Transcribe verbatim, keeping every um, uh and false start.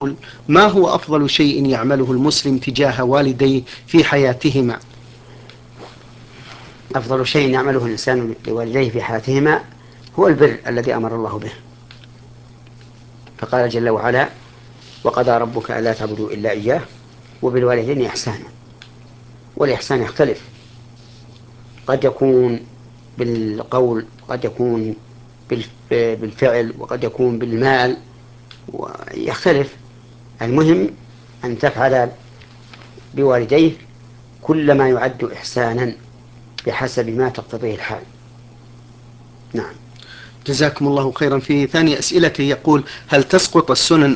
ما هو أفضل شيء يعمله المسلم تجاه والديه في حياتهما؟ أفضل شيء يعمله الإنسان لوالديه في حياتهما هو البر الذي أمر الله به، فقال جل وعلا: وقضى ربك ألا تعبدوا إلا إياه وبالوالدين إحسانا. والإحسان يختلف، قد يكون بالقول، وقد يكون بالفعل، وقد يكون بالمال، ويختلف. المهم أن تفعل بوالديه كل ما يعد إحسانا بحسب ما تقتضيه الحال. نعم. جزاكم الله خيرا. في ثاني أسئلته يقول: هل تسقط السنن